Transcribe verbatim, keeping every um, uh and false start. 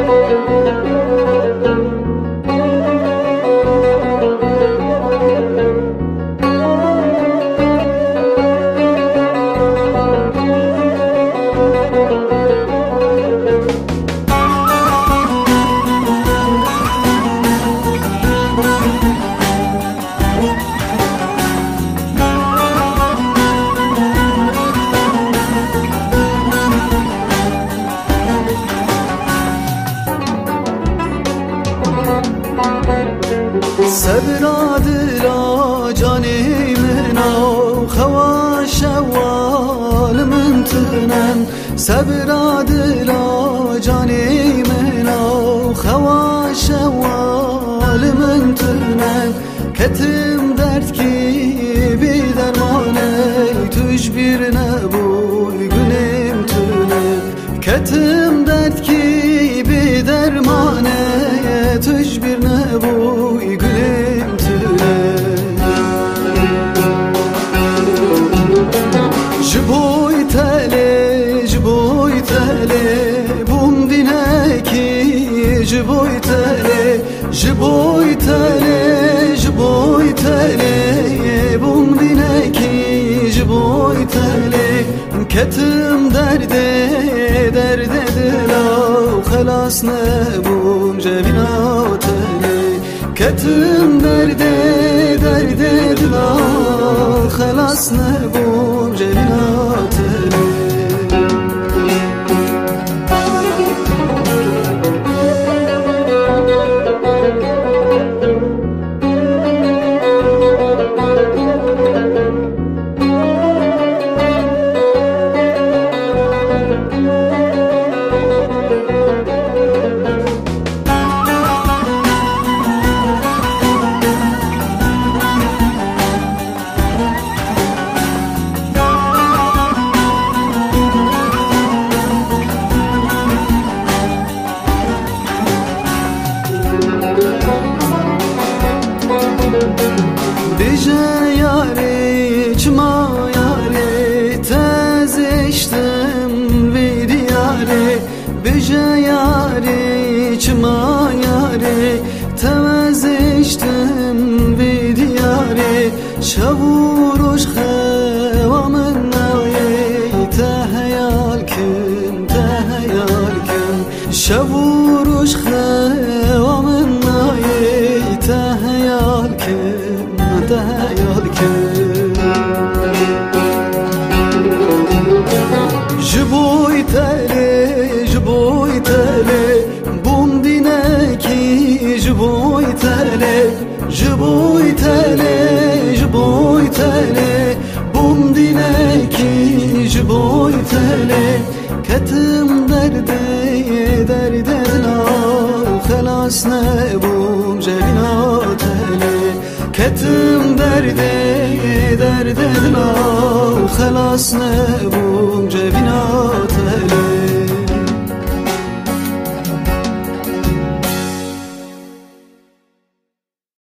صبر دلا جاني منا خوا شوال من تنن صبر دلا جاني منا خوا شوال من تنن کتم درد کی بی درمانه توش بیر نبوی گلیم تونه کتم درد کی بی درمانه توش بیر نبوی گلیم تونه جبوی تله جبوی تله بوم دینه کی جبوی تله جبوی تله جبوی تله بوم دینه کی جبوی تله کتم درده درده دلا خلاص نبوم جبینا تله کتم درده درده دلا خلاص نبوم جبینا تله دیجه یاری چما یاری تزشتم وی دیاری بیجه یاری چما یاری تزشتم وی دیاری شبوروش خوام نایی تهیال کن تهیال کن شبوروش خوام نایی تهیال کن تهیال کن جبوی تله جبوی تله بوم دینه کی جبوی تله جبوی تله جبوی تله بوم دینه کی جبوی تله کتم درده درده دلا خلاص نبوم جبینا تله کتم درده درده دلا خلاص نبوم جبینا تله